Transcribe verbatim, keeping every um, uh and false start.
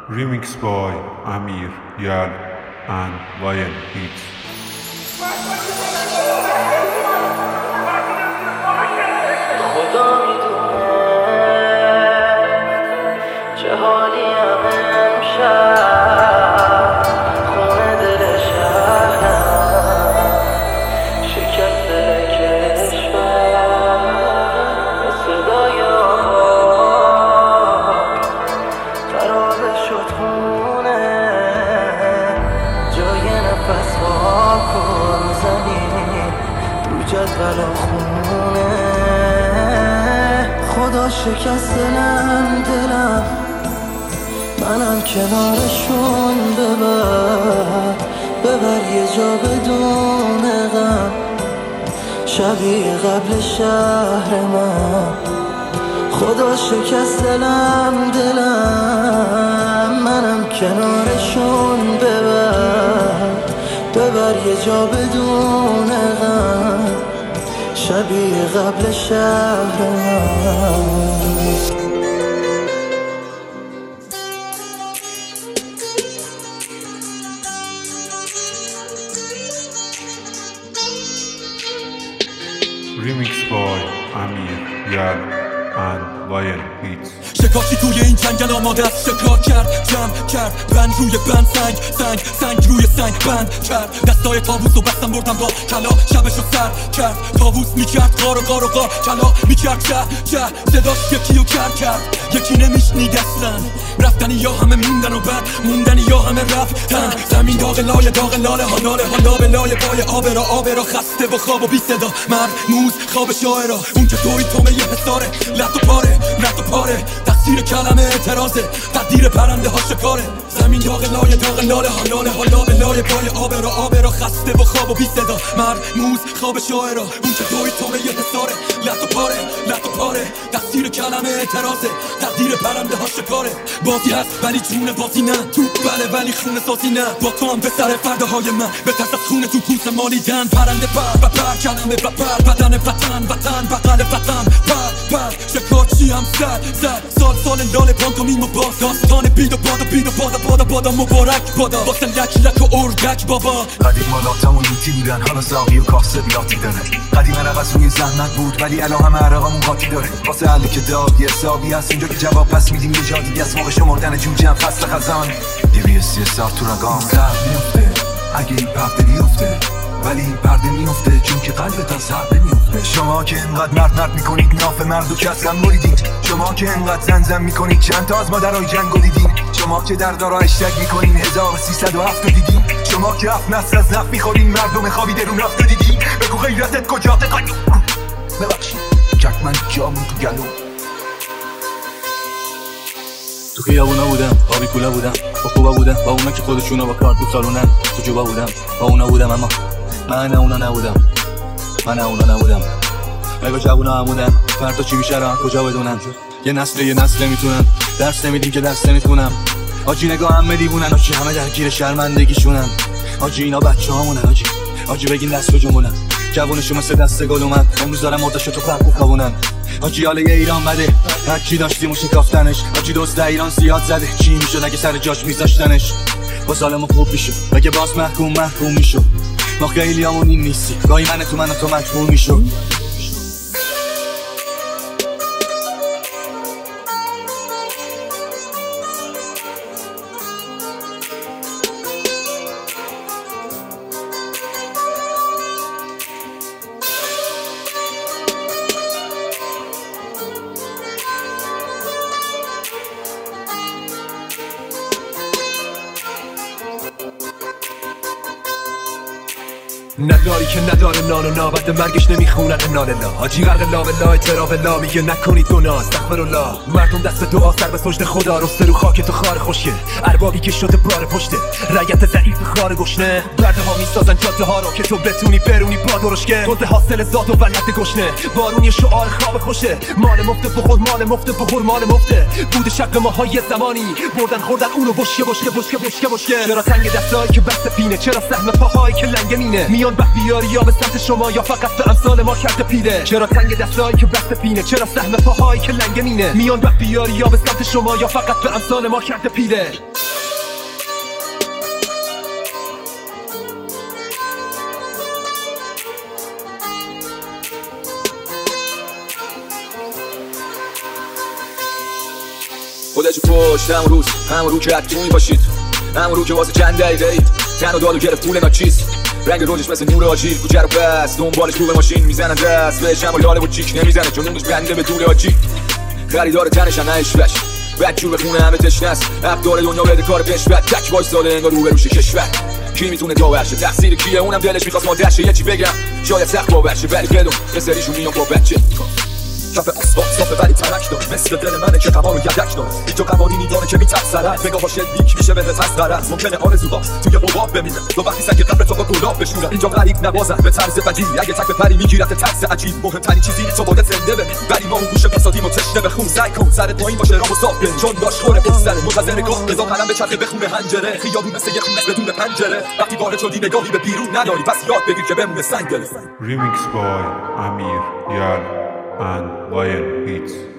Remix by Amir, Yal and Lion Beats. خدا میدونه چه حالیم امشب، خونه دل شهرم شکست دل کشور، صدای آهات خرابه شد خونه، جای نفس ها کن زمین رو جدول خونه. خدا شکست دلم دلم منم کنارشون، ببر ببر یه جا بدون غم، شبیه قبل شهر من. خدا شکست دلم دلم منم کنارشون، ببر ببر یه جا بدون غم، شبیه قبل شهر من. Remix by Amir, Yal and Lion Beats. شکافی توی این جنگل آماده است شکار کرد، جمع کرد بند روی بند، سنگ سنگ سنگ روی سنگ بند کرد. دستای تابوس و بستم بردم با کلا، شبشو سر کرد. تابوس میکرد قار و قار و قار، کلا میکرد چه چه، صداش یکی و کر کرد. یکی نمیشنید اصلا، رفتنی یا همه موندن و بعد موندنی یا همه رفتن. زمین داغ لای داغ لاله ها، ناله ها لابه لای پای آب را آب را، خسته و خواب و بی صدا، مرد موز خواب شاعرا. اون که توی تومه یه حساره، لط و پاره لط و پاره، تقصیر کلمه اعتراضه، تقدیر پرنده ها شکاره. زمین داغ لای داغ لاله ها، ناله ها لابه لای پای آب را آب را، خسته و خواب و بی صدا، مرد موز خواب شاعرا. اون که توی تومه یه حساره، لط و پاره لط و پاره، تقصیر کلمه اعتراضه، تقدیر پرنده ها شکاره. بازی هست ولی جون بازی نه، تو بله ولی خونه سازی نه. با تو هم به سر فرده های من، به ترس از خونه تو پوست مالیدن. پرنده پر و پر کلمه و پر، بدن وطن وطن بغل وطن، پر پر شکارچی هم زد زد. سال سال لاله پانتومیم و باز، داستان بید و باد و بید و بادا بادا بادا مبارک بادا، واسه لک لک و اردک بابا. قدیم مالاتمون لوتی بودن، حالا ساقی و کاسه بیاتی داره. قدیم عرق از روی زحمت بود ولی الان همه عرقامون قاطی داره. واسه علی که داد یه حسابی هست اینجا که جواب پس میدیم یه جا دیگه از موقع شمردن جوجه هم فصل خزان. دیویس یه سار تو رگام قلب میفته اگه این پرده بیفته، ولی این پرده میفته چون که قلبت از حربه میفته. شما که انقدر مرد مرد میکنید ناف مردو که اصلا مریدید، شما که انقدر زن زن میکنید چند تا از مادرهای جنگو دیدین، شما که در دارا اشتگ میکنین هزار و سیصد و هفت دیدین، شما که هفت نسل از نفت میخورین مردم خوابیده رو رفت دیدین. بگو غیرتت کجاته قلب ببخشید چک من جامون تو گلو. تو خیابونا بودم، آبی کولا بودم، با خوبا بودم، با اونا که خودشونا با کارت بود سالونن. تو جوبا بودم، با اونا بودم اما من اونا نبودم، من اونا نبودم. مگه جوونا همودن، فردا چی میشه را کجا بدونن. یه نسل یه نسل میتونن، درس نمیدیم که درس نمیتونم. آجی نگاه همه دیوونن، آجی همه درگیر شرمندگیشونن. آجی اینا بچه هامونن، آجی آجی بگین دست کجومونن. جوونشون مثل دست گل اومد، امروز دارم مرداشو تو خرق بخوابونن. آجی حاله ایران بده، هرچی داشتیم و شکافتنش. آجی دوست ایران زیاد زده، چی میشد اگه سر جاش میذاشتنش. با سالمون خوب میشد اگه باز محکوم محکوم میشد. ما خیلی همون این نیستی، گاهی من تو من تو مجبور میشد. نداری که نداره نان و نابد مرگش نمیخونن نالا. حاجی غرق لاولا اعتراف لا میگه نکنید گناه استغفرالله. مردم دست دعا سر به سجده خدا رسته رو خاک تو خار خوشگه. اربابی که شده بار پشته رگت ضعیف خار گشنه. برده ها میسازن جاده ها رو که تو بتونی برونی با درشکه. گل حاصل ذات و ولت گشنه بارونی شعار خواب خوشه. مال مفته بخور مال مفته بخور مال مفته. بود شق ماهای زمانی بردن خوردن اونو بشکه بشکه بشکه بشکه بشکه. چرا تنگ دستایی که بسته پینه، چرا سهم پاهایی که لنگ مینه. میان بخت بیاری یا به سمت شما یا فقط به امثال ما کرده پیده. چرا تنگ دستایی که بسته پینه، چرا سهم پاهایی که لنگ مینه. میان بخت بیاری یا به سمت شما یا فقط به امثال ما کرده پیده. خودش پشت همون روز همون رو که حتمی باشید، همون رو که واسه چند دقیقه اید تن و داد و گرفت پول ناچیز، رنگ روزش مثل نور آجیل کوچه رو بست دنبالش رو به ماشین میزنن دست بهش اما لاله و چیک نمیزنه چون اونش بنده به طول آجی، خریدار تنش هم نهشفش بدجور به خونه همه تشنه است، ابدار دنیا بده کار کشور تک وایساده انگار رو بروشه کشور، کی میتونه داورشه تقصیر کیه؟ اونم دلش میخواست مادرشه یه چی بگم شاید سخت باورشه ولی بدون یه سریشون میان با بچه کف آسفالت صافه ولی ترک داره مثل دل منه که هوا رو یدک داره اینجا قوانینی داره که میترسرد نگاه هاش لیک میشه بهت از غرض ممکنه آرزوها توی حباب بمیره تو وقتی سنگ قبر تو با گلاب بشورن اینجا غریب نوازن به طرز بدی اگه تک بپری میگیرت ترس عجیب مهمترین چیزی تو باید زنده بمونی ولی ما اون گوشه فسادیم و تشنه به خون سعی کن سرت پایین باشه راه و صاف بری چون باش خوره پسره منتظر گاه بذار قلم به چرخه بخونه حنجره خیابون مثل یه خونه بدون پنجره وقتی وارد شدی نگاهی به بیرون نداری پس یاد بگیر که بمونه سنگ دل Remix by Amir, Yal and Lion Beats.